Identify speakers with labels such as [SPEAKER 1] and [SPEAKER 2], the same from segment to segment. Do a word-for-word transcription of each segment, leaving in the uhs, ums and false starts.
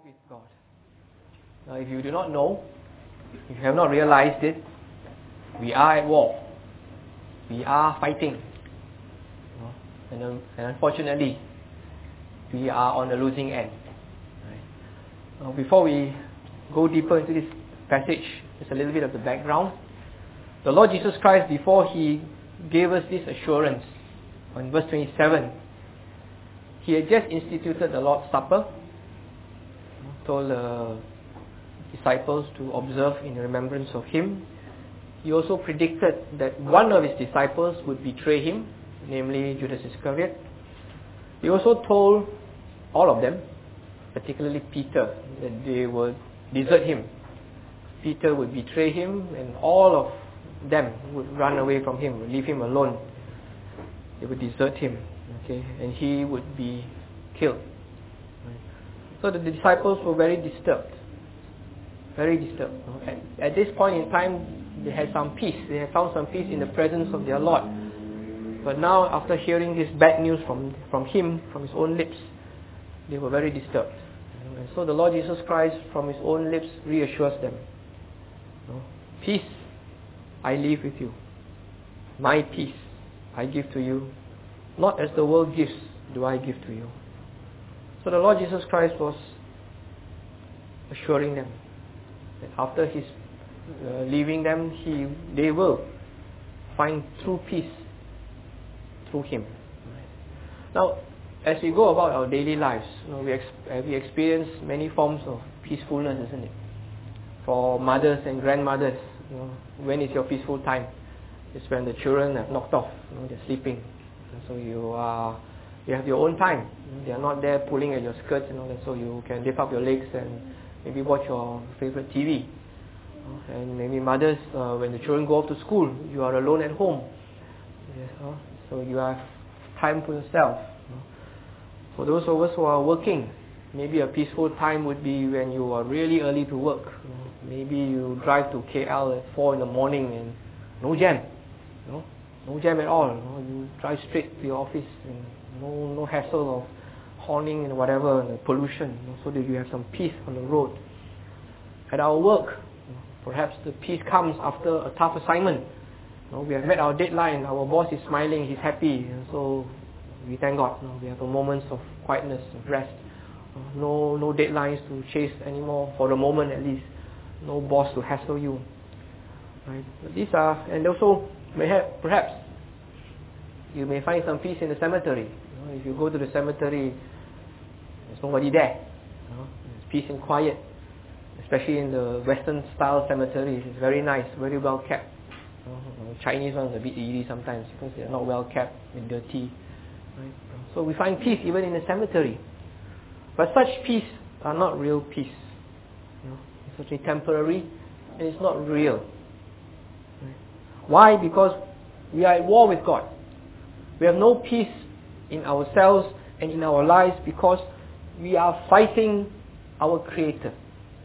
[SPEAKER 1] with God. Now, if you do not know, if you have not realized it, we are at war. We are fighting. You know, and, um, and unfortunately, we are on the losing end. Right? Now, before we go deeper into this passage, just a little bit of the background. The Lord Jesus Christ, before He gave us this assurance, on verse twenty-seven, He had just instituted the Lord's Supper, told the disciples to observe in remembrance of Him. He also predicted that one of His disciples would betray Him, namely Judas Iscariot. He also told all of them, particularly Peter, that they would desert Him. Peter would betray Him, and all of them would run away from Him, would leave Him alone. They would desert Him, okay, and He would be killed. So the disciples were very disturbed, very disturbed. At, at this point in time, they had some peace. They had found some peace in the presence of their Lord. But now, after hearing this bad news from from Him, from His own lips, they were very disturbed. And so the Lord Jesus Christ, from His own lips, reassures them. Peace I leave with you. My peace I give to you. Not as the world gives, do I give to you. So the Lord Jesus Christ was assuring them that after His uh, leaving them, He they will find true peace through Him. Now, as we go about our daily lives, you know, we, ex- we experience many forms of peacefulness, isn't it? For mothers and grandmothers, you know, when is your peaceful time? It's when the children have knocked off, you know, they're sleeping. And so you are, you have your own time. They are not there pulling at your skirts and all that, so you can lift up your legs and maybe watch your favorite T V. And maybe mothers, uh, when the children go off to school, you are alone at home. Yes, uh, so you have time for yourself. For those of us who are working, maybe a peaceful time would be when you are really early to work. Maybe you drive to K L at four in the morning and no jam. No, no jam at all. You drive straight to your office and no no hassle of horning and whatever, and the pollution, so that you have some peace on the road. At our work, perhaps the peace comes after a tough assignment. We have met our deadline, our boss is smiling, he's happy, and so we thank God. We have a moments of quietness, of rest. No no deadlines to chase anymore, for the moment at least. No boss to hassle you. Right? But these are, and also perhaps you may find some peace in the cemetery. You know, if you go to the cemetery, there's nobody there. You know, there's peace and quiet, especially in the Western style cemeteries. It's very nice, very well kept. You know, Chinese ones are a bit eerie sometimes because they're not well kept and dirty. Right? So we find peace even in the cemetery. But such peace are not real peace. You know, it's actually temporary and it's not real. Right? Why? Because we are at war with God. We have no peace in ourselves and in our lives because we are fighting our Creator,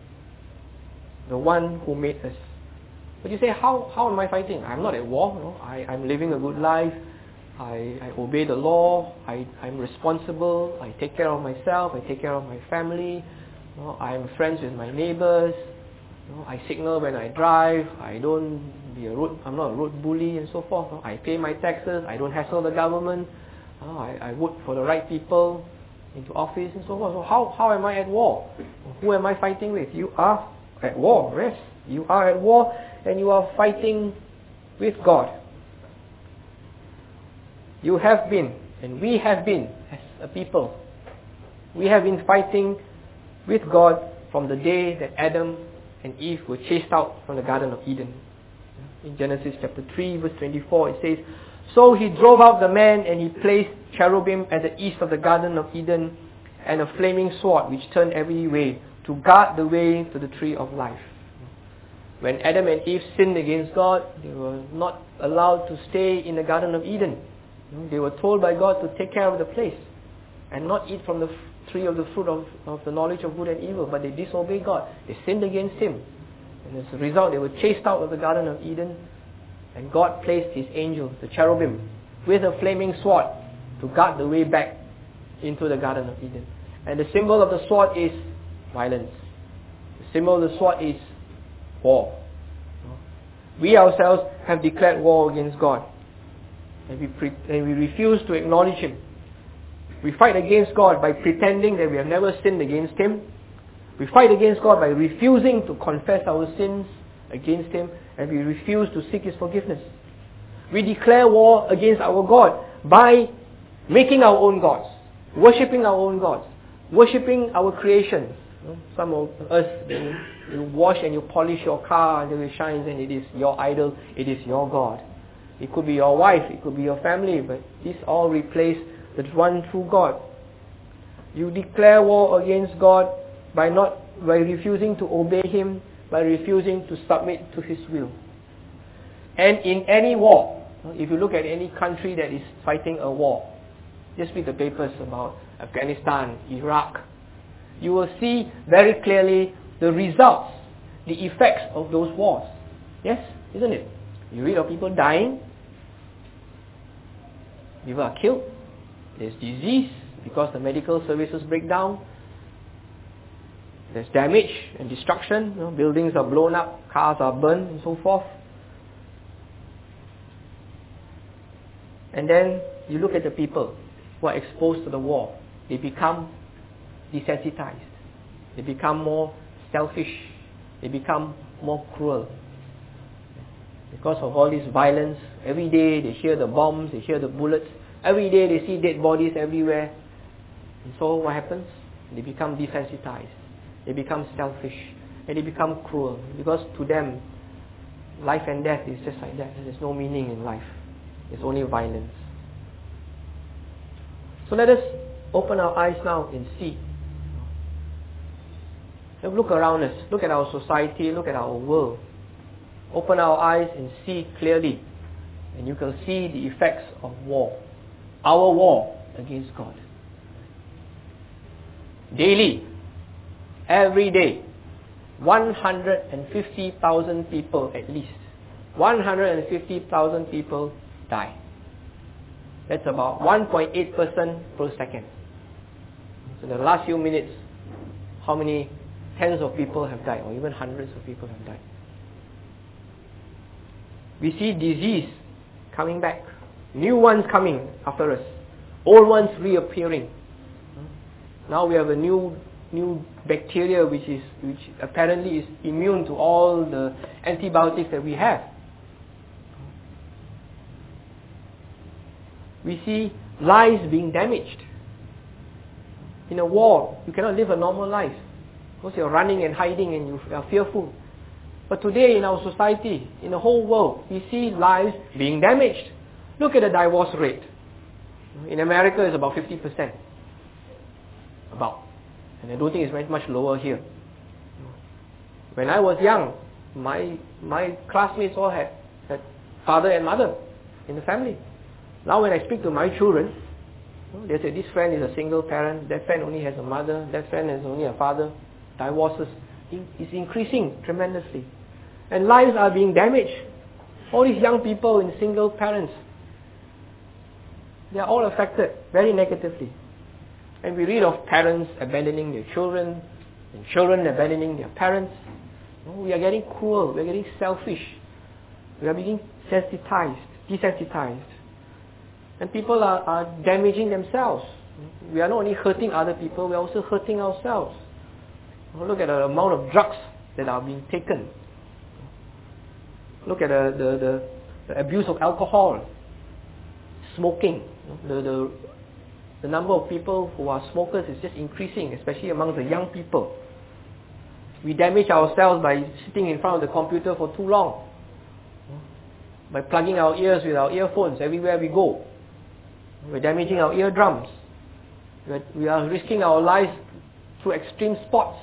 [SPEAKER 1] the one who made us. But you say, how, how am I fighting? I'm not at war. No? I, I'm living a good life. I, I obey the law. I, I'm responsible. I take care of myself. I take care of my family. You know, I'm friends with my neighbors. You know, I signal when I drive. I don't be a road. I'm not a road bully and so forth. You know, I pay my taxes. I don't hassle the government. You know, I, I vote for the right people into office and so forth. So how, how am I at war? Who am I fighting with? You are at war. Yes, you are at war, and you are fighting with God. You have been, and we have been, as a people, we have been fighting with God from the day that Adam and Eve were chased out from the Garden of Eden. In Genesis chapter three, verse twenty-four, it says, "So he drove out the man, and he placed cherubim at the east of the Garden of Eden, and a flaming sword which turned every way, to guard the way to the tree of life." When Adam and Eve sinned against God, they were not allowed to stay in the Garden of Eden. They were told by God to take care of the place and not eat from the tree of the fruit of, of the knowledge of good and evil, but they disobeyed God. They sinned against Him. And as a result, they were chased out of the Garden of Eden, and God placed His angels, the cherubim, with a flaming sword to guard the way back into the Garden of Eden. And the symbol of the sword is violence. The symbol of the sword is war. We ourselves have declared war against God. And we, pre- and we refuse to acknowledge Him. We fight against God by pretending that we have never sinned against Him. We fight against God by refusing to confess our sins against Him, and we refuse to seek His forgiveness. We declare war against our God by making our own gods, worshipping our own gods, worshipping our creation. Some of us, you, you wash and you polish your car until it shines, and it is your idol, it is your God. It could be your wife, it could be your family, but these all replace the one true God. You declare war against God by not by refusing to obey Him, by refusing to submit to His will. And in any war, if you look at any country that is fighting a war, just read the papers about Afghanistan, Iraq, you will see very clearly the results, the effects of those wars. Yes, isn't it? You read of people dying, people are killed, there's disease because the medical services break down, there's damage and destruction, you know, buildings are blown up, cars are burned and so forth. And then you look at the people who are exposed to the war. They become desensitized. They become more selfish. They become more cruel. Because of all this violence, every day they hear the bombs, they hear the bullets. Every day they see dead bodies everywhere. And so what happens? They become desensitized. They become selfish. And they become cruel. Because to them, life and death is just like that. There's no meaning in life. It's only violence. So let us open our eyes now and see. Look around us. Look at our society. Look at our world. Open our eyes and see clearly. And you can see the effects of war. Our war against God. Daily, every day, one hundred fifty thousand people at least. one hundred fifty thousand people die. That's about one point eight percent per second. So in the last few minutes, how many tens of people have died, or even hundreds of people have died? We see disease coming back, new ones coming after us, old ones reappearing. Now we have a new new bacteria which is which apparently is immune to all the antibiotics that we have. We see lives being damaged. In a war, you cannot live a normal life because you're running and hiding and you are fearful. But today in our society, in the whole world, we see lives being damaged. Look at the divorce rate. In America, it's about fifty percent. About. And I don't think it's very much lower here. When I was young, my my classmates all had, had father and mother in the family. Now when I speak to my children, they say this friend is a single parent, that friend only has a mother, that friend has only a father. Divorces is increasing tremendously. And lives are being damaged. All these young people in single parents, they are all affected very negatively. And we read of parents abandoning their children, and children abandoning their parents. We are getting cruel, we are getting selfish. We are being sensitized, desensitized. And people are, are damaging themselves. We are not only hurting other people, we are also hurting ourselves. Look at the amount of drugs that are being taken. Look at the, the, the, the abuse of alcohol, smoking. The, the, the number of people who are smokers is just increasing, especially among the young people. We damage ourselves by sitting in front of the computer for too long, by plugging our ears with our earphones everywhere we go. We're damaging our eardrums. We're, we are risking our lives through extreme sports.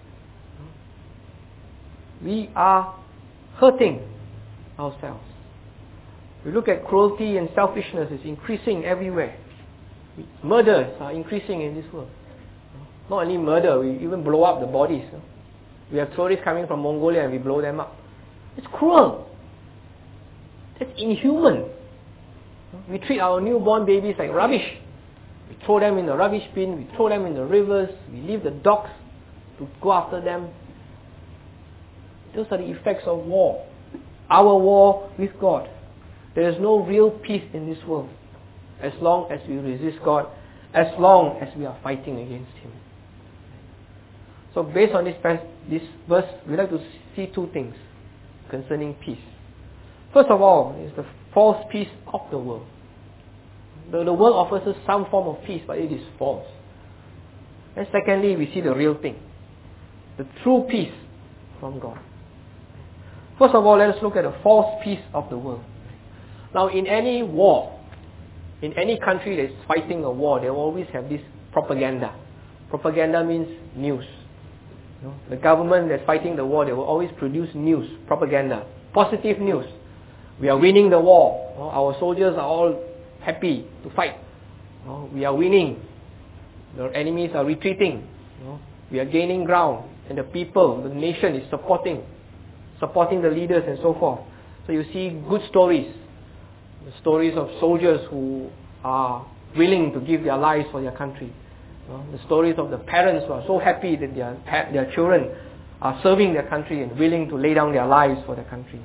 [SPEAKER 1] We are hurting ourselves. We look at cruelty and selfishness is increasing everywhere. Murders are increasing in this world. Not only murder, we even blow up the bodies. We have tourists coming from Mongolia and we blow them up. It's cruel. It's inhuman. We treat our newborn babies like rubbish. We throw them in the rubbish bin, we throw them in the rivers, we leave the dogs to go after them. Those are the effects of war. Our war with God. There is no real peace in this world as long as we resist God, as long as we are fighting against Him. So based on this, this verse, we like to see two things concerning peace. First of all, is the false peace of the world. The, the world offers us some form of peace, but it is false. And secondly, we see the real thing. The true peace from God. First of all, let us look at the false peace of the world. Now, in any war, in any country that is fighting a war, they will always have this propaganda. Propaganda means news. You know, the government that's fighting the war, they will always produce news, propaganda, positive news. We are winning the war. You know, our soldiers are all happy to fight. You know, we are winning. The enemies are retreating. You know, we are gaining ground, and the people, the nation is supporting, supporting the leaders and so forth. So you see good stories. The stories of soldiers who are willing to give their lives for their country. You know, the stories of the parents who are so happy that their, their children are serving their country and willing to lay down their lives for their country.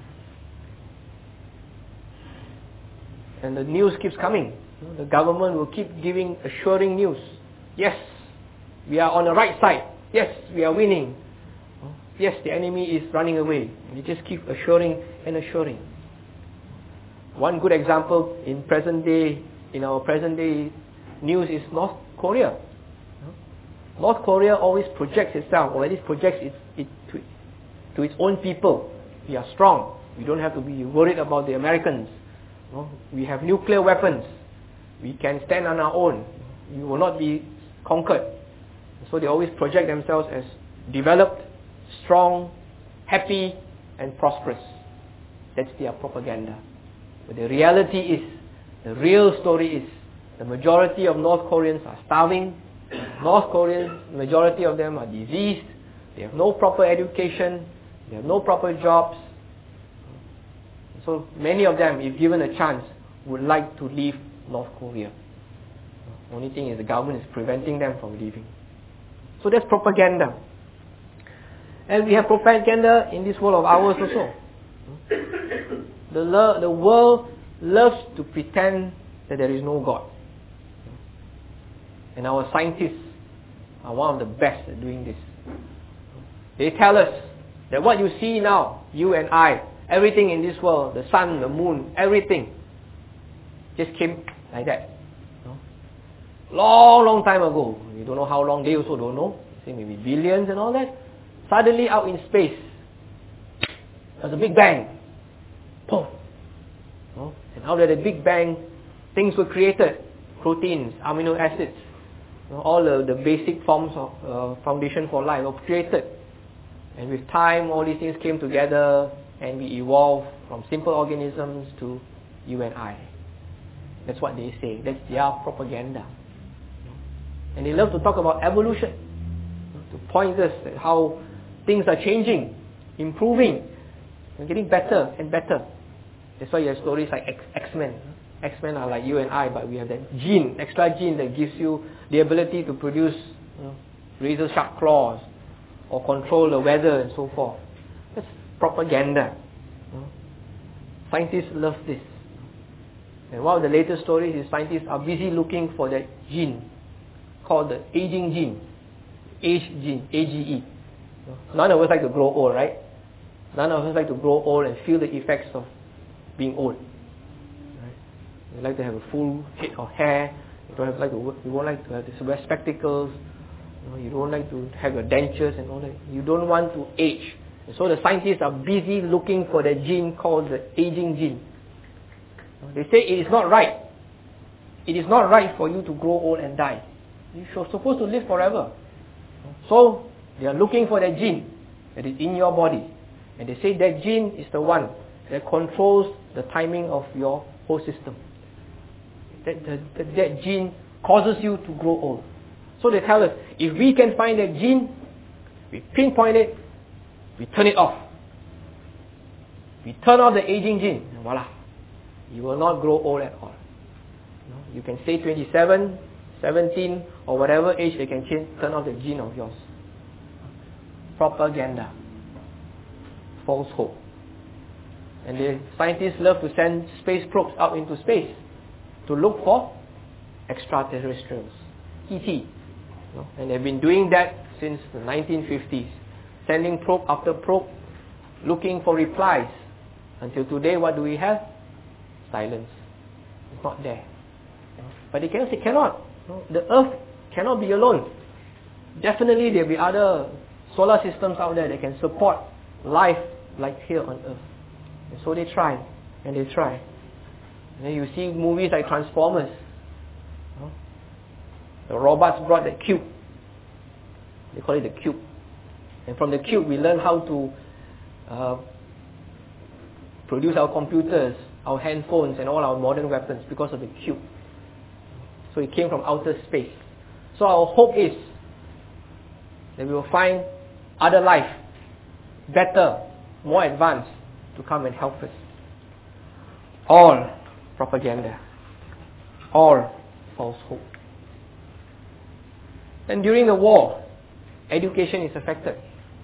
[SPEAKER 1] And the news keeps coming. You know, the government will keep giving assuring news. Yes, we are on the right side. Yes, we are winning. Yes, the enemy is running away. And they just keep assuring and assuring. One good example in present day, in our present day news is North Korea. North Korea always projects itself, or at least projects its, it to, to its own people. We are strong. We don't have to be worried about the Americans. We have nuclear weapons. We can stand on our own. We will not be conquered. So they always project themselves as developed, strong, happy, and prosperous. That's their propaganda. But the reality is, the real story is, the majority of North Koreans are starving. North Koreans, the majority of them are diseased. They have no proper education. They have no proper jobs. So many of them, if given a chance, would like to leave North Korea. The only thing is the government is preventing them from leaving. So that's propaganda. And we have propaganda in this world of ours also. The, lo- the world loves to pretend that there is no God. And our scientists are one of the best at doing this. They tell us that what you see now, you and I, everything in this world, the sun, the moon, everything, just came like that. Long, long time ago. We don't know how long, they also don't know. Say maybe billions and all that. Suddenly out in space, there's a big bang. Boom. And out of the big bang, things were created. Proteins, amino acids, all the, the basic forms of uh, foundation for life were created. And with time, all these things came together and we evolved from simple organisms to you and I. That's what they say. That's their propaganda. And they love to talk about evolution, to point us at how things are changing, improving, and getting better and better. That's why you have stories like X- X-Men. X-Men are like you and I, but we have that gene, extra gene that gives you the ability to produce you know, razor sharp claws or control the weather and so forth. That's propaganda. You know. Scientists love this. And one of the latest stories is scientists are busy looking for that gene called the aging gene. Age gene, A G E. None of us like to grow old, right? None of us like to grow old and feel the effects of being old. Right? You like to have a full head of hair. You don't have like to work, you won't like to have to wear spectacles. You know, you don't like to have your dentures and all that. You don't want to age. And so the scientists are busy looking for the gene called the aging gene. They say it is not right. It is not right for you to grow old and die. You're supposed to live forever. So they are looking for that gene that is in your body. And they say that gene is the one that controls the timing of your whole system. That, that, that gene causes you to grow old. So they tell us, if we can find that gene, we pinpoint it, we turn it off. We turn off the aging gene, and voila, you will not grow old at all. You can stay twenty-seven, seventeen, or whatever age they can change, turn off the gene of yours. propaganda, false hope. And the scientists love to send space probes out into space to look for extraterrestrials, E T. You know, and they've been doing that since the nineteen fifties, sending probe after probe, looking for replies. Until today, what do we have? Silence. It's not there. But they cannot say, cannot. The Earth cannot be alone. Definitely there will be other solar systems out there that can support life like here on Earth. And so they try, and they try. And then you see movies like Transformers. The robots brought the cube. They call it the cube. And from the cube we learn how to uh, produce our computers, our handphones and all our modern weapons because of the cube. So it came from outer space. So our hope is that we will find other life, better, more advanced, to come and help us. All propaganda. All false hope. And during the war, education is affected.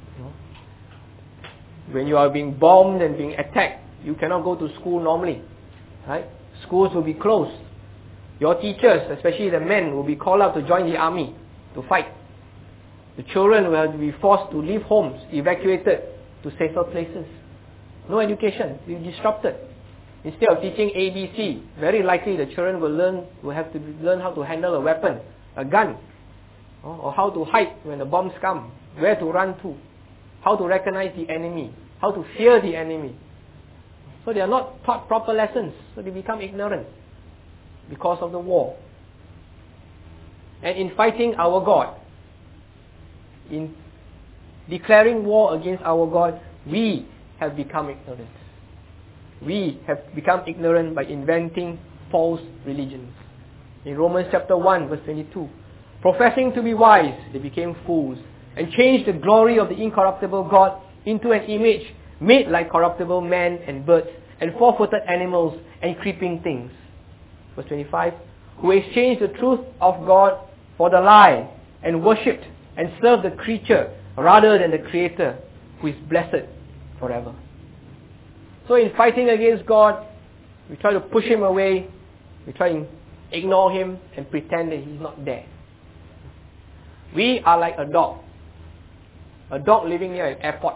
[SPEAKER 1] When you are being bombed and being attacked, you cannot go to school normally. Right? Schools will be closed. Your teachers, especially the men, will be called out to join the army to fight. The children will be forced to leave homes, evacuated to safer places. No education, you're disrupted. Instead of teaching A B C, very likely the children will learn will have to learn how to handle a weapon, a gun, or how to hide when the bombs come, where to run to, how to recognize the enemy, how to fear the enemy. So they are not taught proper lessons, so they become ignorant because of the war. And in fighting our God, in declaring war against our God, we have become ignorant. We have become ignorant by inventing false religions. In Romans chapter one verse twenty-two, professing to be wise, they became fools and changed the glory of the incorruptible God into an image made like corruptible man and birds and four-footed animals and creeping things. Verse twenty-five, who exchanged the truth of God for the lie and worshipped and served the creature rather than the Creator, who is blessed forever. So in fighting against God, we try to push Him away, we try to ignore Him and pretend that He's not there. We are like a dog. A dog living near an airport.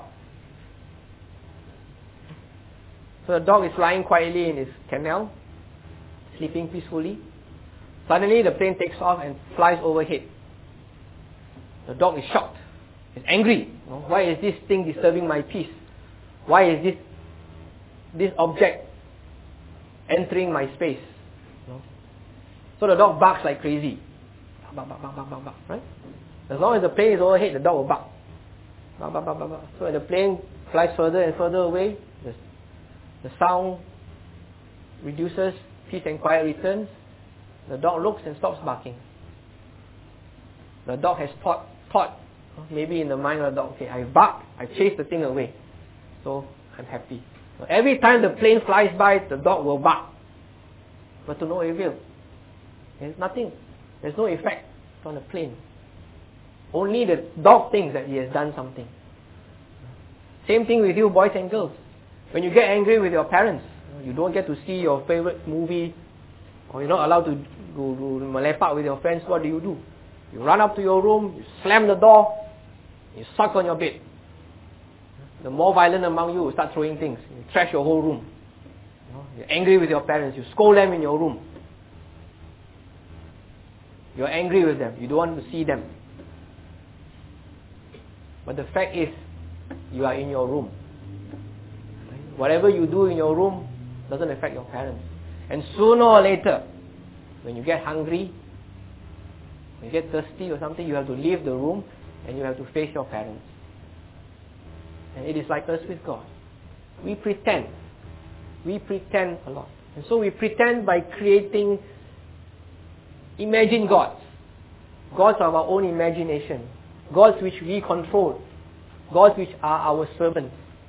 [SPEAKER 1] So the dog is lying quietly in his kennel, sleeping peacefully. Suddenly the plane takes off and flies overhead. The dog is shocked. He's angry. Why is this thing disturbing my peace? Why is this this object entering my space? So the dog barks like crazy. Bark, bark, bark, bark, bark, bark, right? As long as the plane is overhead, the dog will bark. Bark, bark, bark, bark, bark. So when the plane flies further and further away, the, the sound reduces, peace and quiet returns. The dog looks and stops barking. The dog has thought, thought, maybe in the mind of the dog, okay, I bark, I chase the thing away, so I'm happy. So every time the plane flies by, the dog will bark, but to no avail. There's nothing. There's no effect on the plane. Only the dog thinks that he has done something. Same thing with you, boys and girls. When you get angry with your parents, you don't get to see your favorite movie, or you're not allowed to go to melepak with your friends, what do you do? You run up to your room, you slam the door, you suck on your bed. The more violent among you will start throwing things. You trash your whole room. You're angry with your parents, you scold them in your room. You're angry with them, you don't want to see them. But the fact is, you are in your room. Whatever you do in your room doesn't affect your parents. And sooner or later, when you get hungry, when you get thirsty or something, you have to leave the room and you have to face your parents. And it is like us with God. We pretend. We pretend a lot. And so we pretend by creating imagined gods. Gods of our own imagination. Gods which we control. Gods which are our servants.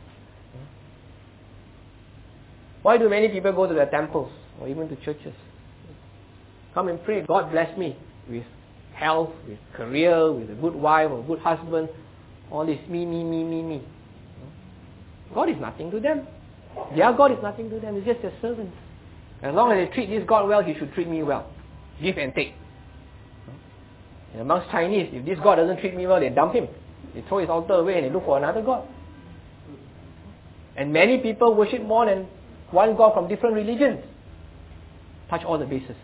[SPEAKER 1] Why do many people go to their temples or even to churches? Come and pray, God bless me with health, with career, with a good wife or a good husband. All this me, me, me, me, me. God is nothing to them. Their God is nothing to them. It's just their servants. As long as they treat this God well, He should treat me well. Give and take. And amongst Chinese, if this God doesn't treat me well, they dump him. They throw his altar away and they look for another God. And many people worship more than one God from different religions. Touch all the bases.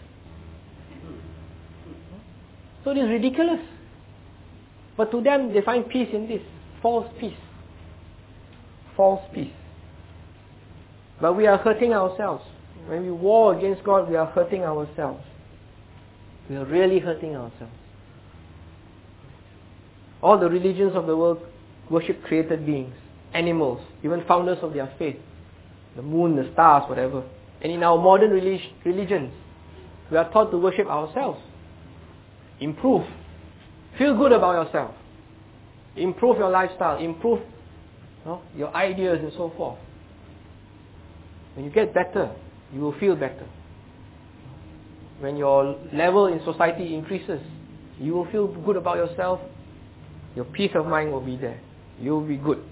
[SPEAKER 1] So it is ridiculous. But to them, they find peace in this. False peace. False peace. But we are hurting ourselves. When we war against God, we are hurting ourselves. We are really hurting ourselves. All the religions of the world worship created beings, animals, even founders of their faith. The moon, the stars, whatever. And in our modern relig- religions, we are taught to worship ourselves. Improve. Feel good about yourself. Improve your lifestyle. Improve you know, your ideas and so forth. When you get better, you will feel better. When your level in society increases, you will feel good about yourself. Your peace of mind will be there. You will be good.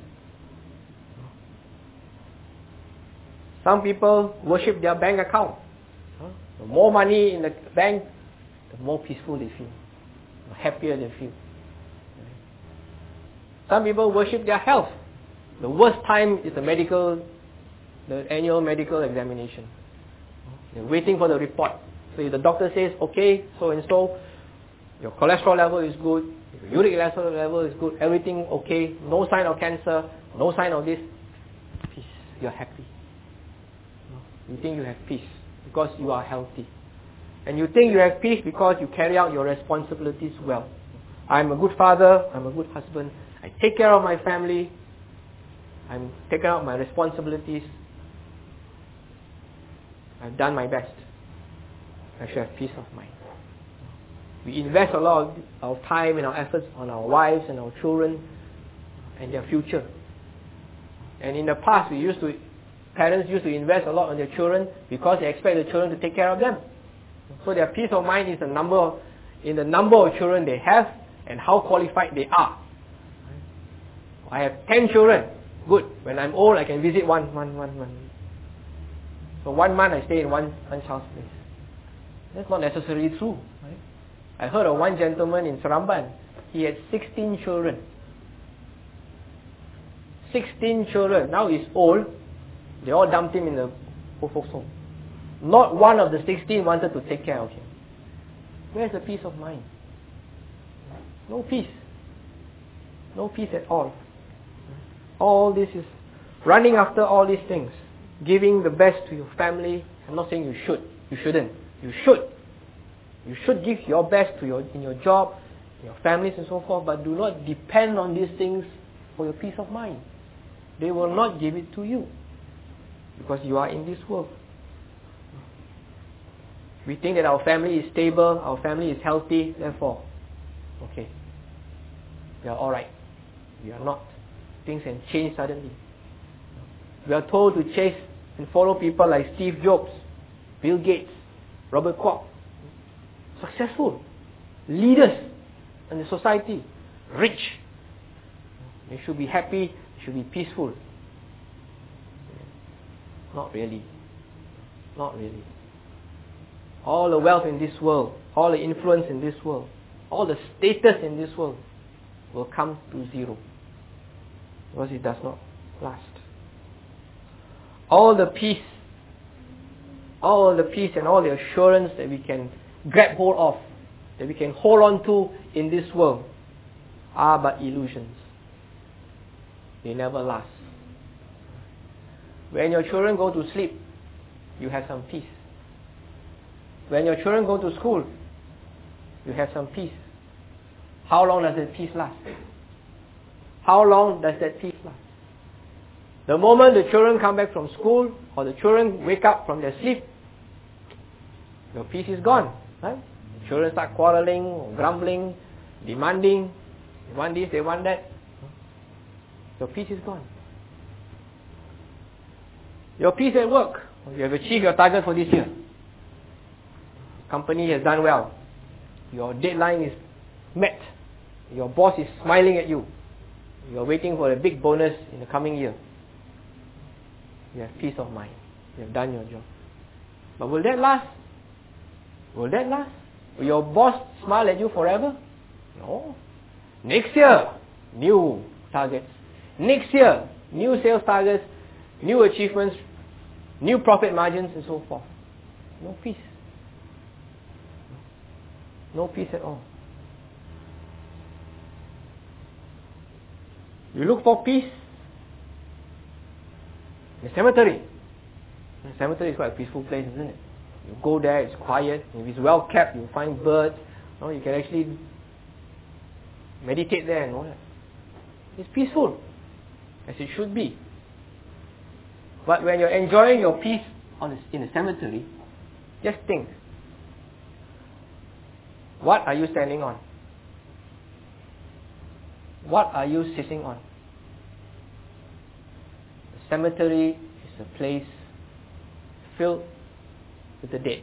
[SPEAKER 1] Some people worship their bank account. The more money in the bank, the more peaceful they feel. The happier they feel. Some people worship their health. The worst time is the medical, the annual medical examination. They're waiting for the report. So if the doctor says, okay, so and so, your cholesterol level is good, your uric acid level is good, everything okay, no sign of cancer, no sign of this, peace, you're happy. You think you have peace because you are healthy. And you think you have peace because you carry out your responsibilities well. I'm a good father, I'm a good husband, I take care of my family, I'm taking out my responsibilities, I've done my best. I should have peace of mind. We invest a lot of our time and our efforts on our wives and our children and their future. And in the past, we used to, parents used to invest a lot on their children because they expect the children to take care of them. So their peace of mind is the number of, in the number of children they have and how qualified they are. I have ten children. Good. When I'm old, I can visit one, one, one, one. So one month I stay in one, one child's place. That's not necessarily true. Right? I heard of one gentleman in Seremban. He had sixteen children. sixteen children. Now he's old. They all dumped him in the old folks' home. Not one of the sixteen wanted to take care of him. Where's the peace of mind? No peace. No peace at all. All this is running after all these things. Giving the best to your family. I'm not saying you should. You shouldn't. You should. You should give your best to your in your job, your families and so forth, but do not depend on these things for your peace of mind. They will not give it to you because you are in this world. We think that our family is stable, our family is healthy, therefore, okay, we are alright. We are not. Things can change suddenly. We are told to chase and follow people like Steve Jobs, Bill Gates, Robert Koch. Successful. Leaders in the society. Rich. They should be happy, they should be peaceful. Not really. Not really. All the wealth in this world, all the influence in this world, all the status in this world will come to zero. Because it does not last. All the peace, all the peace and all the assurance that we can grab hold of, that we can hold on to in this world, are but illusions. They never last. When your children go to sleep, you have some peace. When your children go to school, you have some peace. How long does that peace last? How long does that peace last? The moment the children come back from school or the children wake up from their sleep, your peace is gone. Right? The children start quarreling or grumbling, demanding. They want this, they want that. Your peace is gone. Your peace at work. You have achieved your target for this year. Company has done well. Your deadline is met. Your boss is smiling at you. You are waiting for a big bonus in the coming year. You have peace of mind. You have done your job. But will that last? Will that last? Will your boss smile at you forever? No. Next year, new targets. Next year, new sales targets, new achievements, new profit margins, and so forth. No peace. No peace at all. You look for peace in the cemetery. The cemetery is quite a peaceful place, isn't it? You go there, it's quiet. If it's well kept, you find birds. You know, you can actually meditate there and all that. It's peaceful, as it should be. But when you're enjoying your peace on the, in the cemetery, just think, what are you standing on? What are you sitting on? The cemetery is a place filled with the dead.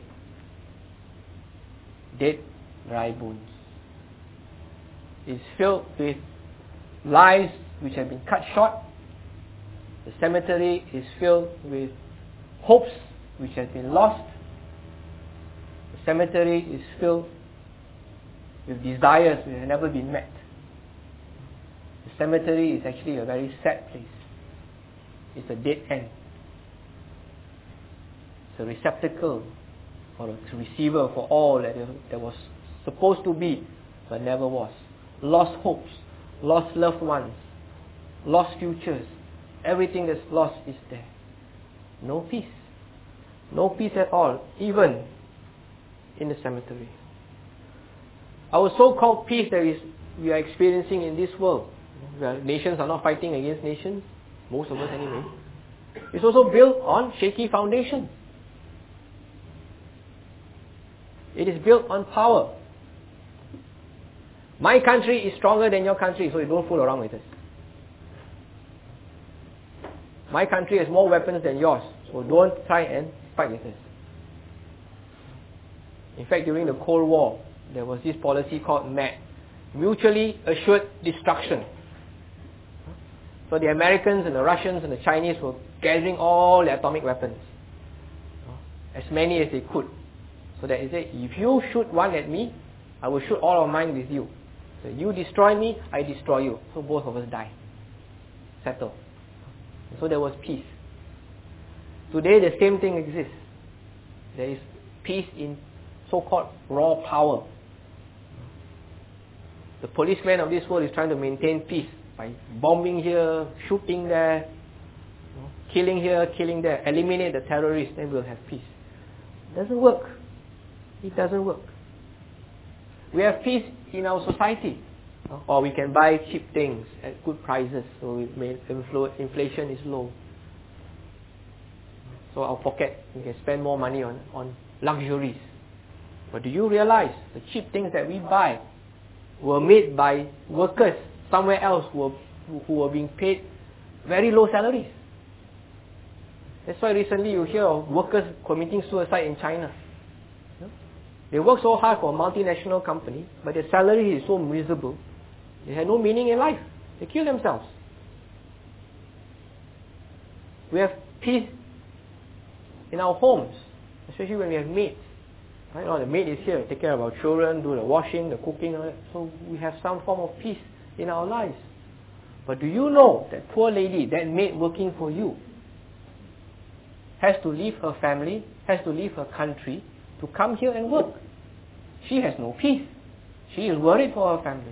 [SPEAKER 1] Dead, dry bones. It's filled with lives which have been cut short. The cemetery is filled with hopes which have been lost. The cemetery is filled with desires which have never been met. The cemetery is actually a very sad place. It's a dead end. It's a receptacle or a receiver for all that, that was supposed to be but never was. Lost hopes, lost loved ones, lost futures. Everything that's lost is there. No peace. No peace at all, even in the cemetery. Our so-called peace that is we are experiencing in this world, where nations are not fighting against nations, most of us anyway, is also built on shaky foundations. It is built on power. My country is stronger than your country, so you don't fool around with us. My country has more weapons than yours, so don't try and fight with us. In fact, during the Cold War, there was this policy called M A D, Mutually Assured Destruction. So the Americans and the Russians and the Chinese were gathering all their atomic weapons, as many as they could. So that is it. If you shoot one at me, I will shoot all of mine with you. So you destroy me, I destroy you. So both of us die. Settle. So there was peace. Today the same thing exists. There is peace in so-called raw power. The policeman of this world is trying to maintain peace by bombing here, shooting there, killing here, killing there. Eliminate the terrorists, then we'll have peace. It doesn't work. It doesn't work. We have peace in our society, or we can buy cheap things at good prices, so it may influ- inflation is low. So our pocket, we can spend more money on, on luxuries. But do you realize the cheap things that we buy were made by workers somewhere else who were, who were being paid very low salaries? That's why recently you hear of workers committing suicide in China. They work so hard for a multinational company, but their salary is so miserable. They have no meaning in life. They kill themselves. We have peace in our homes, especially when we have maids. Right? Oh, the maid is here, take care of our children, do the washing, the cooking, all that. So we have some form of peace in our lives. But do you know that poor lady, that maid working for you, has to leave her family, has to leave her country, to come here and work? She has no peace. She is worried for her family.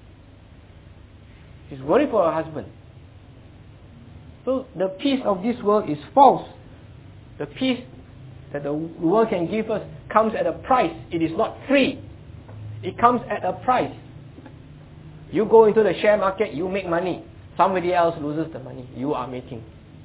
[SPEAKER 1] She's worried for her husband. So the peace of this world is false. The peace that the world can give us comes at a price. It is not free. It comes at a price. You go into the share market, you make money. Somebody else loses the money you are making.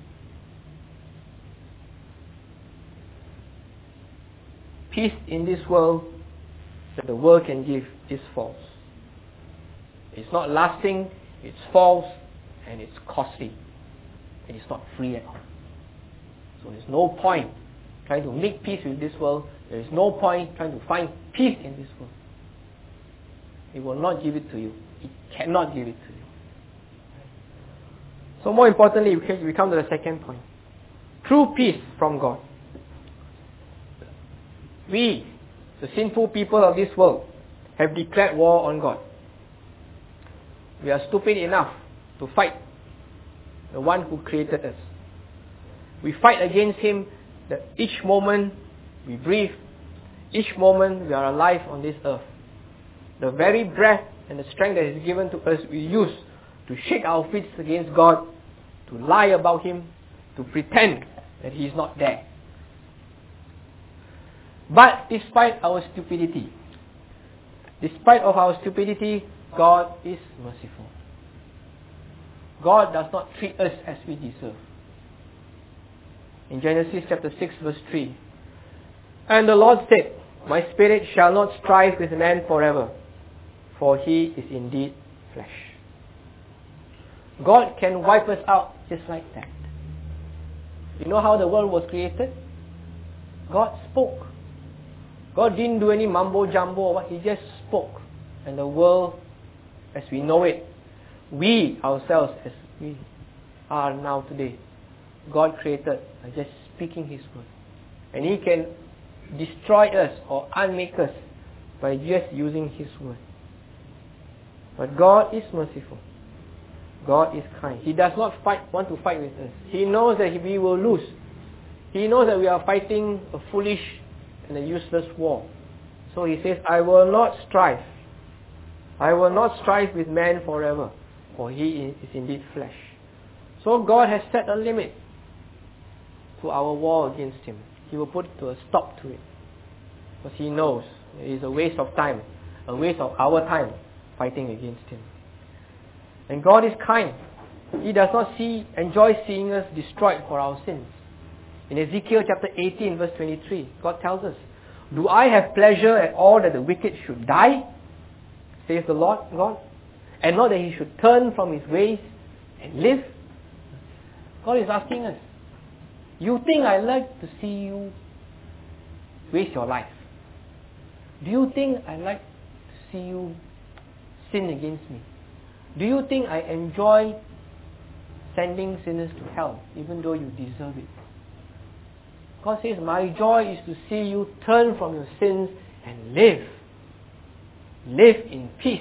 [SPEAKER 1] Peace in this world that the world can give is false. It's not lasting, it's false, and it's costly. And it's not free at all. So there's no point trying to make peace with this world. There is no point trying to find peace in this world. It will not give it to you. It cannot give it to you. So more importantly, we come to the second point. True peace from God. We, the sinful people of this world, have declared war on God. We are stupid enough to fight the one who created us. We fight against Him that each moment we breathe, each moment we are alive on this earth. The very breath and the strength that is given to us, we use to shake our fists against God, to lie about Him, to pretend that He is not there. But despite our stupidity, despite of our stupidity, God is merciful. God does not treat us as we deserve. In Genesis chapter six verse three, and the Lord said, my spirit shall not strive with man forever, for he is indeed flesh. God can wipe us out just like that. You know how the world was created? God spoke. God didn't do any mumbo jumbo or what. He just spoke. And the world, as we know it, we ourselves as we are now today, God created by just speaking His word. And He can destroy us or unmake us by just using His word. But God is merciful. God is kind. He does not fight, want to fight with us. He knows that we will lose. He knows that we are fighting a foolish and a useless war. So He says, I will not strive. I will not strive with man forever, for he is indeed flesh. So God has set a limit to our war against Him. He will put to a stop to it. Because He knows it is a waste of time, a waste of our time fighting against Him. And God is kind. He does not see, enjoy seeing us destroyed for our sins. In Ezekiel chapter eighteen verse twenty-three, God tells us, do I have pleasure at all that the wicked should die? Says the Lord God. And not that he should turn from his ways and live? God is asking us, you think I like to see you waste your life? Do you think I like to see you sin against me? Do you think I enjoy sending sinners to hell even though you deserve it? God says, my joy is to see you turn from your sins and live. Live in peace.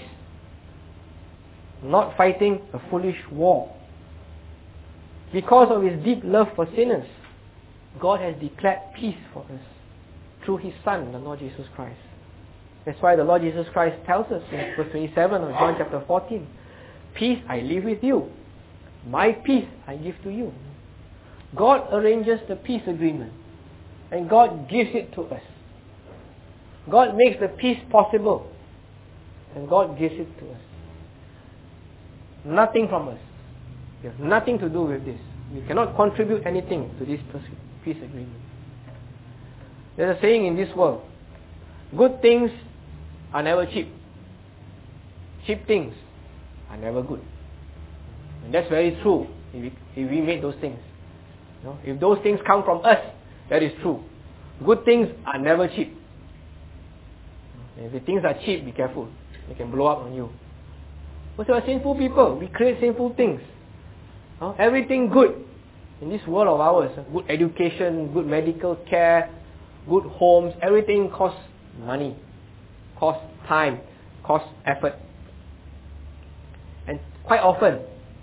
[SPEAKER 1] Not fighting a foolish war. Because of His deep love for sinners, God has declared peace for us through His Son, the Lord Jesus Christ. That's why the Lord Jesus Christ tells us in verse twenty-seven of John chapter fourteen, peace I leave with you. My peace I give to you. God arranges the peace agreement. And God gives it to us. God makes the peace possible. And God gives it to us. Nothing from us. We have nothing to do with this. We cannot contribute anything to this peace agreement. There's a saying in this world, good things are never cheap. Cheap things are never good. And that's very true if we, if we make those things. You know, if those things come from us, that is true. Good things are never cheap. If the things are cheap, be careful. They can blow up on you. Because we are sinful people. We create sinful things. Uh, everything good in this world of ours, uh, good education, good medical care, good homes, everything costs money, costs time, costs effort. And quite often,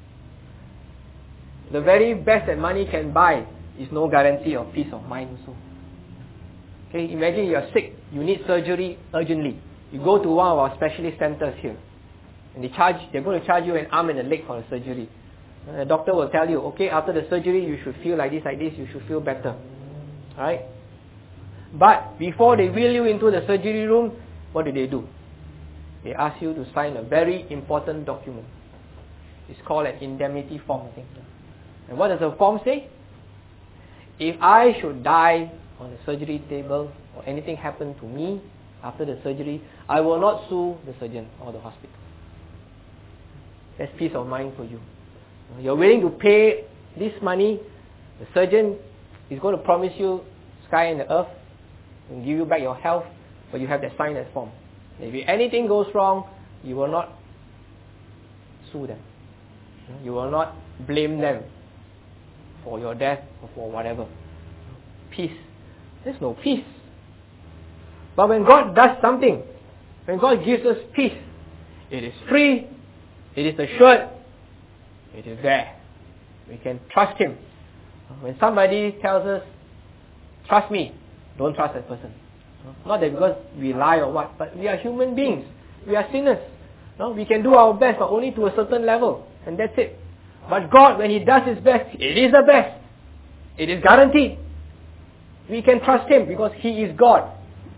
[SPEAKER 1] the very best that money can buy is no guarantee of peace of mind also. Okay, imagine you are sick, you need surgery urgently. You go to one of our specialist centers here, and they charge, they're going to charge you an arm and a leg for the surgery. And the doctor will tell you, okay, after the surgery you should feel like this, like this, you should feel better. Alright? But before they wheel you into the surgery room, what do they do? They ask you to sign a very important document. It's called an indemnity form, I think. And what does the form say? If I should die on the surgery table or anything happen to me after the surgery, I will not sue the surgeon or the hospital. That's peace of mind for you. You're willing to pay this money. The surgeon is going to promise you sky and the earth and give you back your health, but you have to sign that form. If anything goes wrong, you will not sue them. You will not blame them for your death or for whatever. Peace. There's no peace. But when God does something, when God gives us peace, it is free, it is assured, it is there. We can trust Him. When somebody tells us, trust me, don't trust that person. Not that because we lie or what, but we are human beings. We are sinners. No? We can do our best, but only to a certain level. And that's it. But God, when He does His best, it is the best. It is guaranteed. We can trust Him because He is God.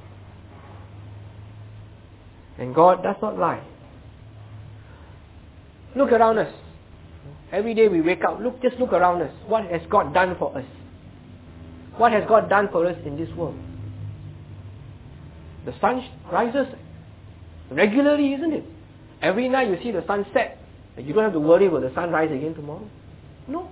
[SPEAKER 1] And God does not lie. Look around us. Every day we wake up, look, just look around us. What has God done for us? What has God done for us in this world? The sun rises regularly, isn't it? Every night you see the sun set. You don't have to worry, will the sun rise again tomorrow? No.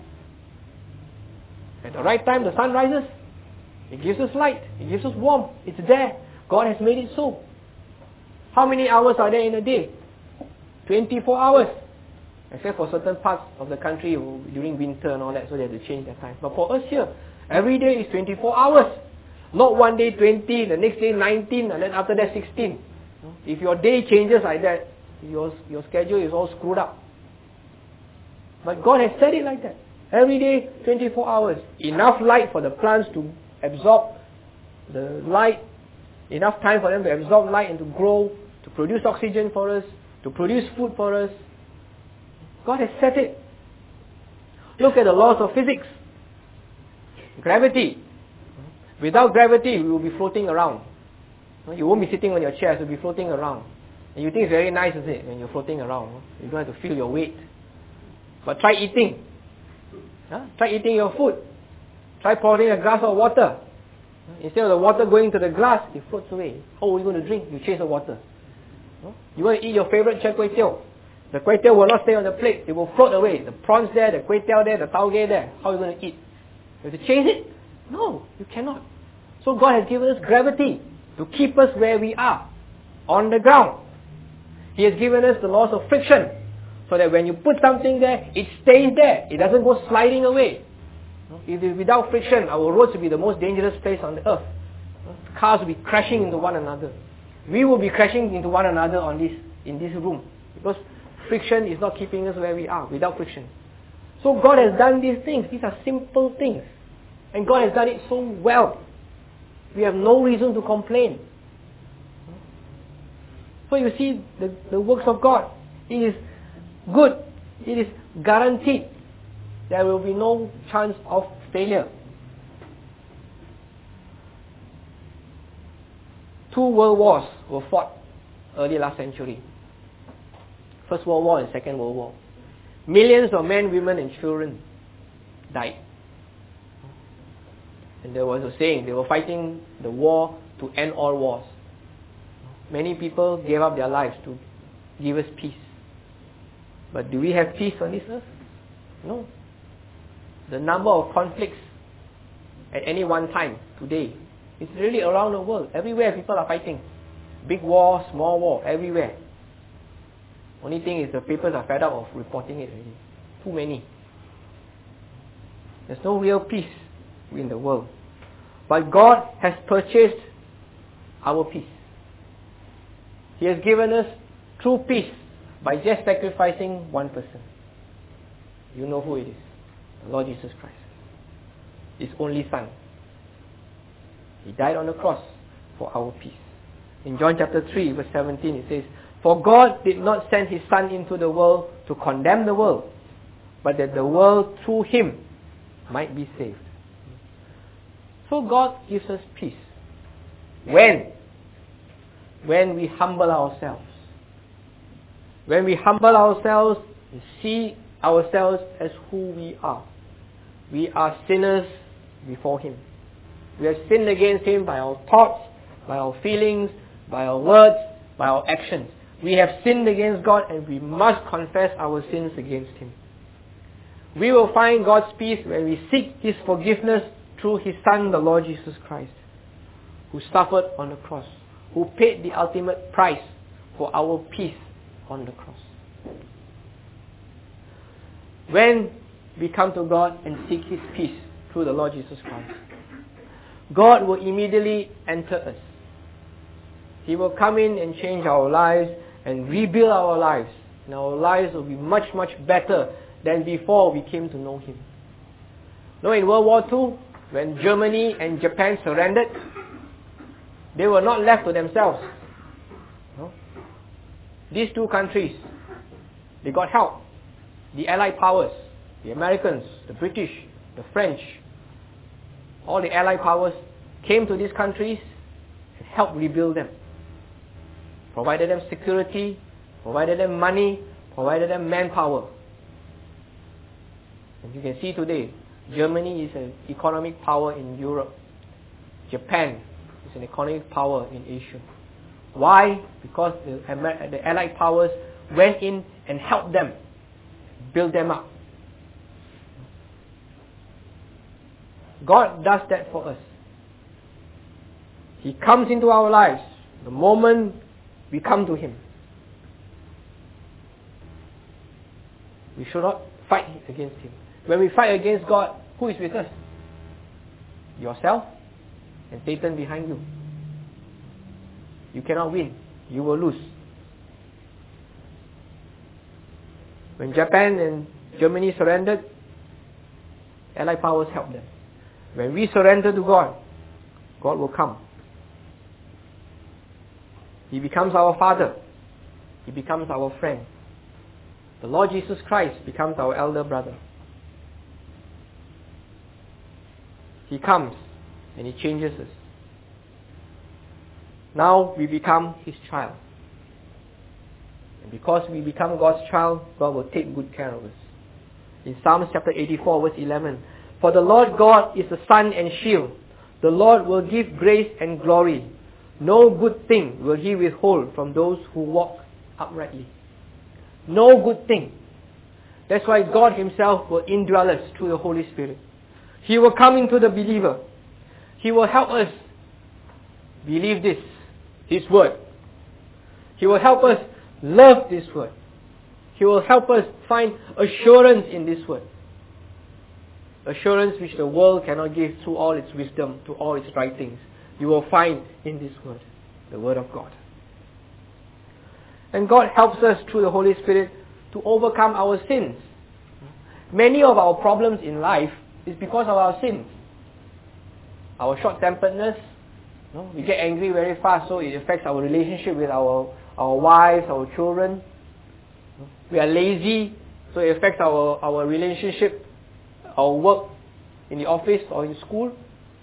[SPEAKER 1] At the right time the sun rises. It gives us light. It gives us warmth. It's there. God has made it so. How many hours are there in a day? twenty-four hours. Except for certain parts of the country during winter and all that, so they have to change their time. But for us here, every day is twenty-four hours. Not one day twenty, the next day nineteen, and then after that sixteen. If your day changes like that, your, your schedule is all screwed up. But God has said it like that. Every day, twenty-four hours. Enough light for the plants to absorb the light. Enough time for them to absorb light and to grow, to produce oxygen for us, to produce food for us. God has set it. Look at the laws of physics. Gravity. Without gravity, we will be floating around. You won't be sitting on your chair, you'll be floating around. And you think it's very nice, is it, when you're floating around? You don't have to feel your weight. But try eating. Huh? Try eating your food. Try pouring a glass of water. Instead of the water going to the glass, it floats away. How are you going to drink? You chase the water. You want to eat your favorite char kway teow. The kway teow will not stay on the plate. It will float away. The prawns there, the kway teow there, the taugeh there. How are you going to eat? You have to chase it? No, you cannot. So God has given us gravity to keep us where we are, on the ground. He has given us the laws of friction, so that when you put something there, it stays there. It doesn't go sliding away. If it's without friction, our roads will be the most dangerous place on the earth. Cars will be crashing into one another. We will be crashing into one another on this, in this room. Because friction is not keeping us where we are, without friction. So God has done these things. These are simple things. And God has done it so well. We have no reason to complain. So you see the, the works of God. It is good. It is guaranteed. There will be no chance of failure. Two world wars were fought early last century. First World War and Second World War. Millions of men, women and children died. And there was a saying, they were fighting the war to end all wars. Many people gave up their lives to give us peace. But do we have peace on this earth? No. The number of conflicts at any one time today is really around the world. Everywhere people are fighting. Big war, small war, everywhere. Only thing is the papers are fed up of reporting it already. Too many. There's no real peace in the world. But God has purchased our peace. He has given us true peace by just sacrificing one person. You know who it is. The Lord Jesus Christ. His only Son. He died on the cross for our peace. In John chapter three verse seventeen it says, "For God did not send His Son into the world to condemn the world, but that the world through Him might be saved." So God gives us peace. When? When we humble ourselves. When we humble ourselves, we see ourselves as who we are. We are sinners before Him. We have sinned against Him by our thoughts, by our feelings, by our words, by our actions. We have sinned against God and we must confess our sins against Him. We will find God's peace when we seek His forgiveness through His Son, the Lord Jesus Christ, who suffered on the cross, who paid the ultimate price for our peace on the cross. when we come to God and seek His peace through the Lord Jesus Christ. God will immediately enter us. He will come in and change our lives and rebuild our lives. And our lives will be much, much better than before we came to know Him. Now in World War Two, when Germany and Japan surrendered, they were not left to themselves. No? These two countries, they got help. The Allied powers, the Americans, the British, the French, all the Allied powers came to these countries and helped rebuild them. Provided them security, provided them money, provided them manpower. And you can see today, Germany is an economic power in Europe. Japan is an economic power in Asia. Why? Because the, Amer- the Allied powers went in and helped them, build them up. God does that for us. He comes into our lives the moment we come to Him. We should not fight against Him. When we fight against God, who is with us? Yourself and Satan behind you. You cannot win. You will lose. When Japan and Germany surrendered, Allied powers helped them. When we surrender to God, God will come. He becomes our Father. He becomes our friend. The Lord Jesus Christ becomes our elder brother. He comes and He changes us. Now we become His child. And because we become God's child, God will take good care of us. In Psalms chapter eighty-four verse eleven, for the Lord God is a sun and shield. The Lord will give grace and glory. No good thing will He withhold from those who walk uprightly. No good thing. That's why God Himself will indwell us through the Holy Spirit. He will come into the believer. He will help us believe this, His word. He will help us love this word. He will help us find assurance in this word. Assurance which the world cannot give through all its wisdom, to all its writings. You will find in this word, the word of God. And God helps us through the Holy Spirit to overcome our sins. Many of our problems in life is because of our sins. Our short-temperedness, you know, we get angry very fast, so it affects our relationship with our, our wives, our children. We are lazy, so it affects our, our relationship, our work in the office or in school.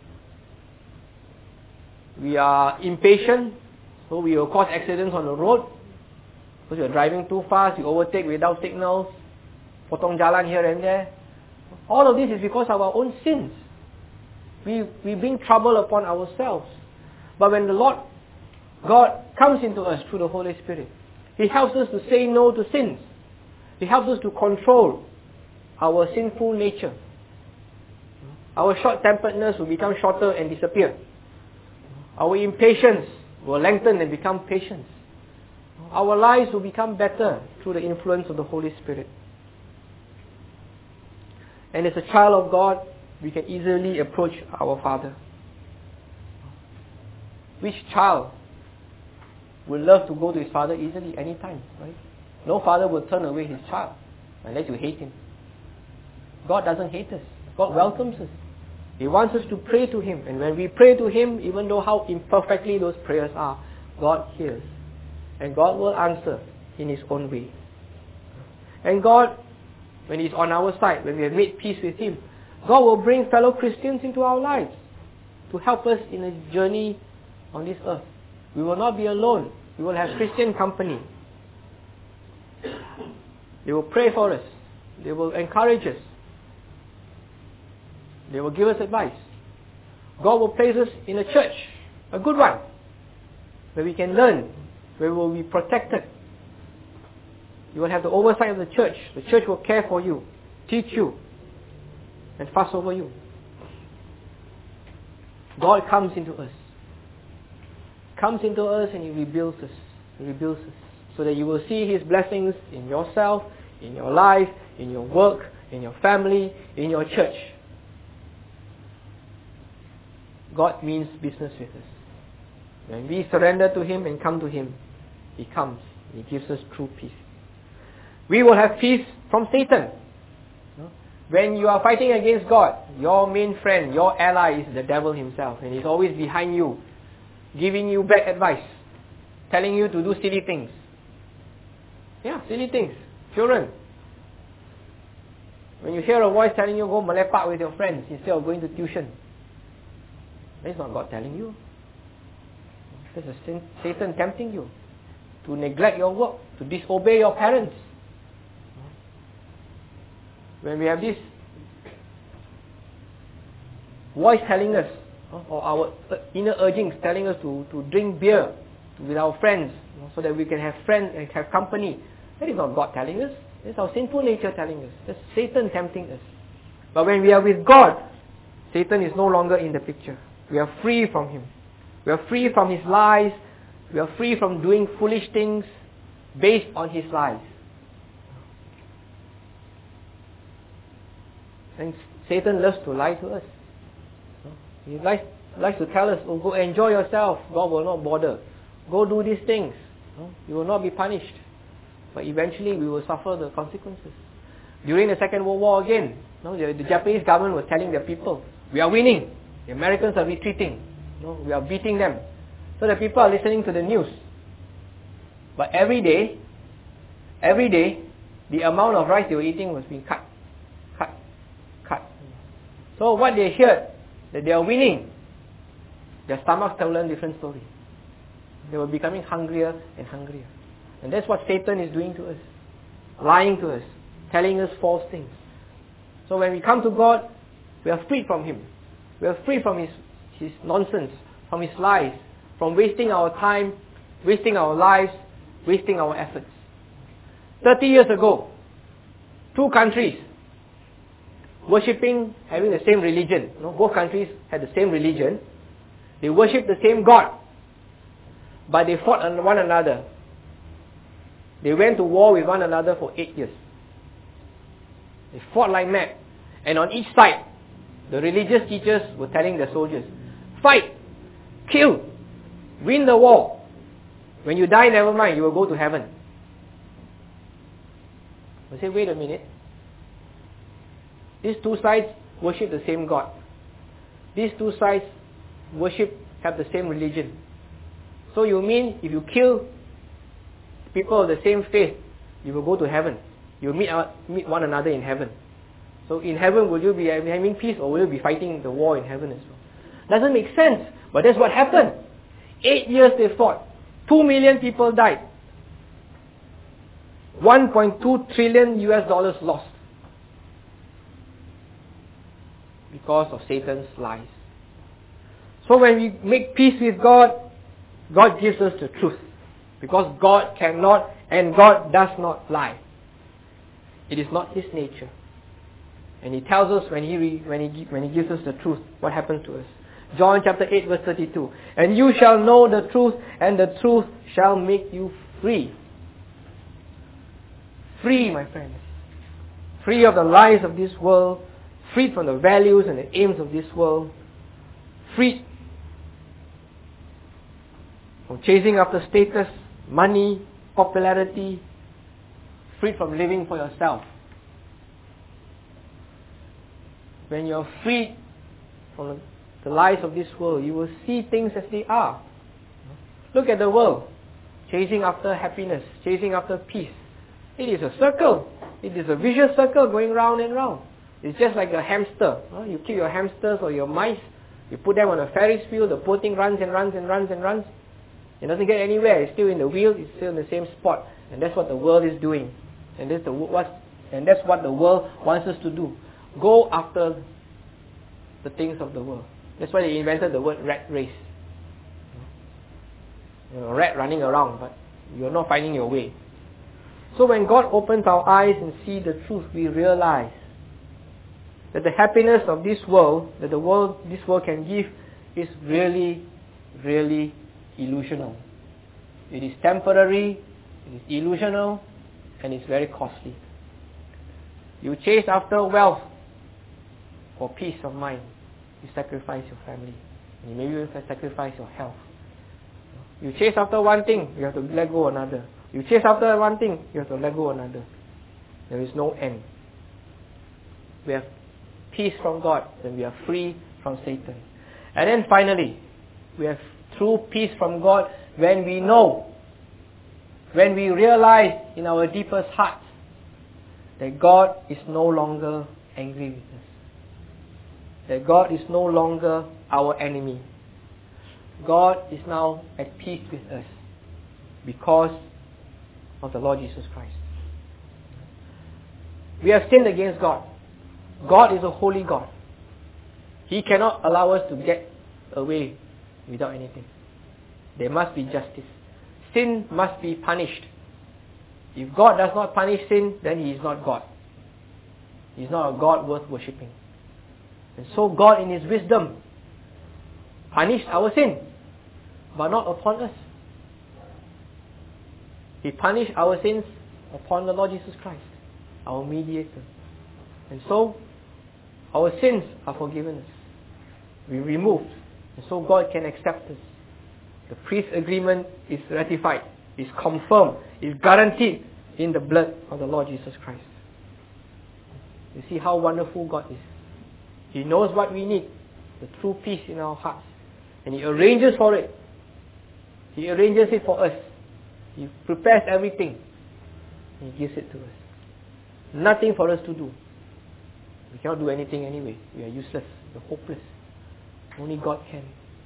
[SPEAKER 1] We are impatient, so we will cause accidents on the road. Because you're driving too fast, you overtake without signals, potong jalan here and there. All of this is because of our own sins. We, we bring trouble upon ourselves. But when the Lord God comes into us through the Holy Spirit, He helps us to say no to sins. He helps us to control our sinful nature. Our short-temperedness will become shorter and disappear. Our impatience will lengthen and become patience. Our lives will become better through the influence of the Holy Spirit. And as a child of God, we can easily approach our Father. Which child would love to go to his father easily, anytime, right? No father will turn away his child unless you hate him. God doesn't hate us. God welcomes us. He wants us to pray to Him. And when we pray to Him, even though how imperfectly those prayers are, God hears. And God will answer in His own way. And God, when He's on our side, when we have made peace with Him, God will bring fellow Christians into our lives to help us in a journey on this earth. We will not be alone. We will have Christian company. They will pray for us. They will encourage us. They will give us advice. God will place us in a church, a good one, where we can learn, where we will be protected. You will have the oversight of the church. The church will care for you, teach you, and fuss over you. God comes into us. Comes into us and He rebuilds us. He rebuilds us. So that you will see His blessings in yourself, in your life, in your work, in your family, in your church. God means business with us. When we surrender to Him and come to Him, He comes. He gives us true peace. We will have peace from Satan. When you are fighting against God, your main friend, your ally is the devil himself. And he's always behind you, giving you bad advice, telling you to do silly things. Yeah, silly things. Children, when you hear a voice telling you go melepak with your friends instead of going to tuition, that's not God telling you. That's a Satan tempting you to neglect your work, to disobey your parents. When we have this voice telling us, or our inner urgings telling us to, to drink beer with our friends, so that we can have friends and have company, that is not God telling us. That's our sinful nature telling us. That's Satan tempting us. But when we are with God, Satan is no longer in the picture. We are free from him. We are free from his lies. We are free from doing foolish things based on his lies. And Satan loves to lie to us. He likes, likes to tell us, oh, go enjoy yourself. God will not bother. Go do these things. You will not be punished. But eventually we will suffer the consequences. During the Second World War again, the, the Japanese government was telling their people, we are winning. The Americans are retreating. We are beating them. So the people are listening to the news. But every day, every day, the amount of rice they were eating was being cut. Cut. Cut. So what they heard, that they are winning, their stomachs tell them a different story. They were becoming hungrier and hungrier. And that's what Satan is doing to us. Lying to us. Telling us false things. So when we come to God, we are free from Him. We are free from His, His nonsense, from His lies, from wasting our time, wasting our lives, wasting our efforts. Thirty years ago, two countries worshipping, having the same religion. You know, both countries had the same religion. They worshipped the same God. But they fought on one another. They went to war with one another for eight years. They fought like mad. And on each side, the religious teachers were telling the soldiers, fight, kill, win the war. When you die, never mind, you will go to heaven. I say, wait a minute. These two sides worship the same God. These two sides worship, have the same religion. So you mean if you kill people of the same faith, you will go to heaven. You will meet, uh, meet one another in heaven. So in heaven, will you be having peace or will you be fighting the war in heaven as well? Doesn't make sense, but that's what happened. Eight years they fought. Two million people died. one point two trillion U S dollars lost. Because of Satan's lies. So when we make peace with God, God gives us the truth. Because God cannot and God does not lie. It is not His nature. And He tells us when He, when He, when He gives us the truth, what happens to us. John chapter eight verse thirty-two. And you shall know the truth, and the truth shall make you free. Free, my friends. Free of the lies of this world. Freed from the values and the aims of this world. Freed from chasing after status, money, popularity. Freed from living for yourself. When you are freed from the lies of this world, you will see things as they are. Look at the world. Chasing after happiness, chasing after peace. It is a circle. It is a vicious circle going round and round. It's just like a hamster. You keep your hamsters or your mice, you put them on a Ferris wheel, the poor thing runs and runs and runs and runs. It doesn't get anywhere. It's still in the wheel, it's still in the same spot. And that's what the world is doing. And that's, the, what, and that's what the world wants us to do. Go after the things of the world. That's why they invented the word rat race. You know, a rat running around, but you're not finding your way. So when God opens our eyes and see the truth, we realize that the happiness of this world, that the world, this world can give, is really, really illusional. It is temporary, it is illusional, and it's very costly. You chase after wealth for peace of mind. You sacrifice your family. You maybe you sacrifice your health. You chase after one thing, you have to let go another. You chase after one thing, you have to let go another. There is no end. We have peace from God, and we are free from Satan. And then finally, we have true peace from God when we know, when we realize in our deepest hearts that God is no longer angry with us. That God is no longer our enemy. God is now at peace with us because of the Lord Jesus Christ. We have sinned against God. God is a holy God. He cannot allow us to get away without anything. There must be justice. Sin must be punished. If God does not punish sin, then He is not God. He is not a God worth worshipping. And so God in His wisdom punished our sin, but not upon us. He punished our sins upon the Lord Jesus Christ, our mediator. And so, our sins are forgiven us. We removed. And so God can accept us. The peace agreement is ratified, is confirmed, is guaranteed in the blood of the Lord Jesus Christ. You see how wonderful God is. He knows what we need, the true peace in our hearts. And He arranges for it. He arranges it for us. He prepares everything. He gives it to us. Nothing for us to do. We cannot do anything anyway. We are useless. We are hopeless. Only God can.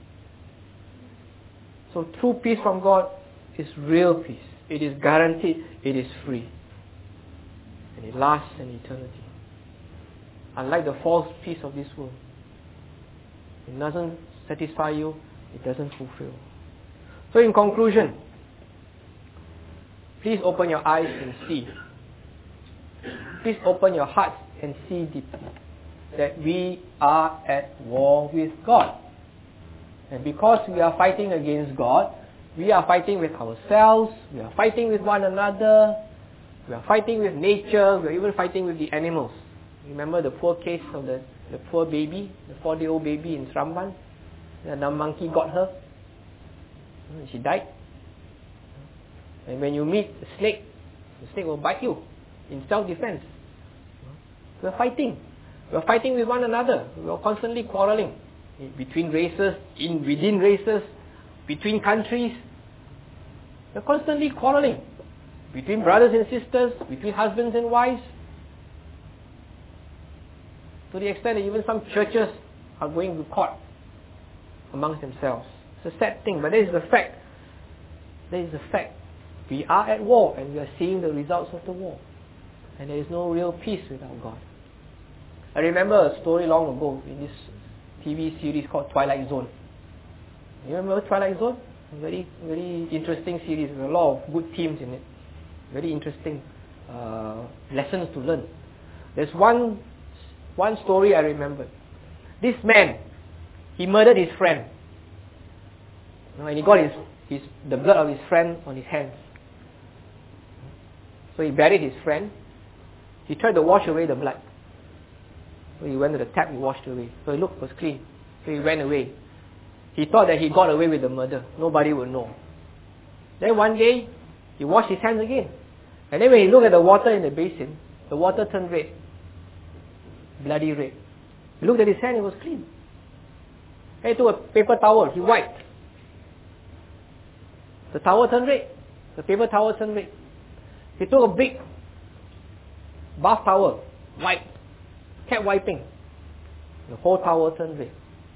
[SPEAKER 1] So true peace from God is real peace. It is guaranteed. It is free. And it lasts in eternity. Unlike the false peace of this world. It doesn't satisfy you. It doesn't fulfill. So in conclusion, please open your eyes and see. Please open your hearts and see deeply that we are at war with God. And because we are fighting against God, we are fighting with ourselves, we are fighting with one another, we are fighting with nature, we are even fighting with the animals. Remember the poor case of the, the poor baby, the four-day-old baby in Sramban? The monkey got her. She died. And when you meet the snake, the snake will bite you in self-defense. We are fighting. We are fighting with one another. We are constantly quarreling between races, in within races, between countries. We are constantly quarreling between brothers and sisters, between husbands and wives. To the extent that even some churches are going to court amongst themselves. It's a sad thing, but that is the fact. That is the fact. We are at war and we are seeing the results of the war. And there is no real peace without God. I remember a story long ago in this T V series called Twilight Zone. You remember Twilight Zone? A very, very interesting series. There's a lot of good themes in it. Very interesting uh, lessons to learn. There's one, one story I remember. This man, he murdered his friend. You know, and he got his, his, the blood of his friend on his hands. So he buried his friend. He tried to wash away the blood. So he went to the tap, he washed away. So he looked, it was clean. So he went away. He thought that he got away with the murder. Nobody would know. Then one day, he washed his hands again. And then when he looked at the water in the basin, the water turned red. Bloody red. He looked at his hand, it was clean. Then he took a paper towel, he wiped. The towel turned red. The paper towel turned red. He took a big bath towel, wiped. Kept wiping. The whole towel turned red.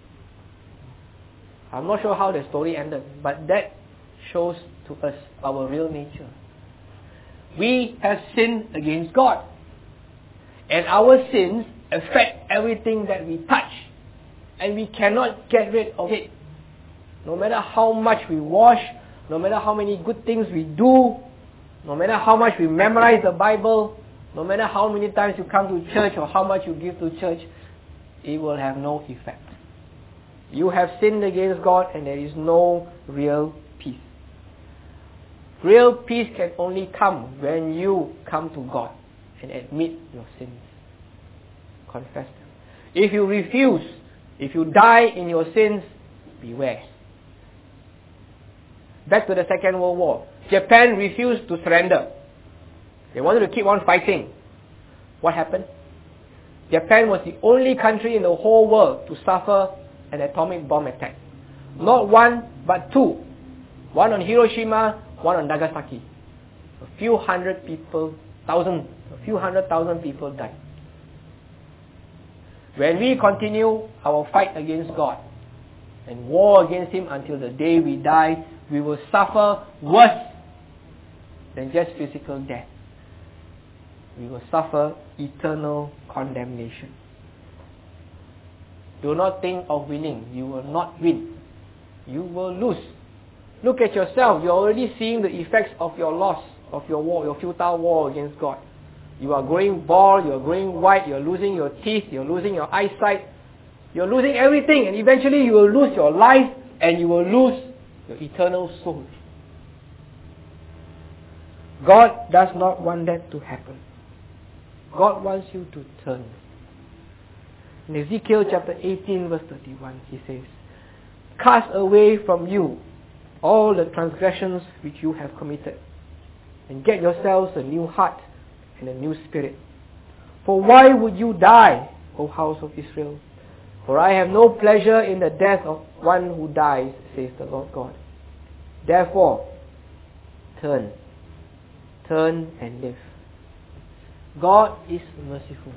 [SPEAKER 1] I'm not sure how the story ended, but that shows to us our real nature. We have sinned against God. And our sins affect everything that we touch. And we cannot get rid of it. No matter how much we wash, no matter how many good things we do, no matter how much we memorize the Bible, no matter how many times you come to church or how much you give to church, it will have no effect. You have sinned against God and there is no real peace. Real peace can only come when you come to God and admit your sins. confess them. If you refuse, if you die in your sins, beware. Back to the Second World War. Japan refused to surrender. They wanted to keep on fighting. What happened? Japan was the only country in the whole world to suffer an atomic bomb attack. Not one, but two. One on Hiroshima, one on Nagasaki. A few hundred people, thousand, a few hundred thousand people died. When we continue our fight against God and war against Him until the day we die, we will suffer worse than just physical death. We will suffer eternal condemnation. Do not think of winning. You will not win. You will lose. Look at yourself. You're already seeing the effects of your loss, of your war, your futile war against God. You are growing bald, you're growing white, you're losing your teeth, you're losing your eyesight, you're losing everything, and eventually you will lose your life and you will lose your eternal soul. God does not want that to happen. God wants you to turn. In Ezekiel chapter eighteen verse thirty-one, He says, "Cast away from you all the transgressions which you have committed, and get yourselves a new heart and a new spirit. For why would you die, O house of Israel? For I have no pleasure in the death of one who dies, says the Lord God. Therefore, turn, turn and live." God is merciful.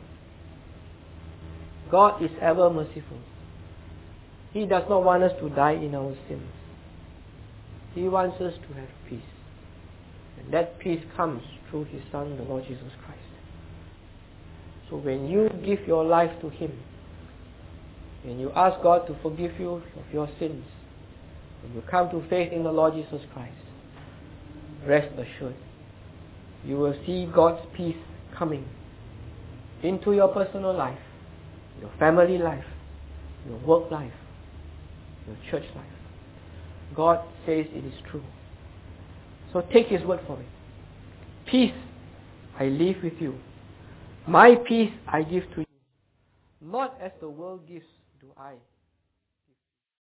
[SPEAKER 1] God is ever merciful. He does not want us to die in our sins. He wants us to have peace. And that peace comes through His Son, the Lord Jesus Christ. So when you give your life to Him, when you ask God to forgive you of your sins, when you come to faith in the Lord Jesus Christ, rest assured, you will see God's peace coming into your personal life, your family life, your work life, your church life. God says it is true. So take His word for it. Peace I leave with you. My peace I give to you. Not as the world gives do I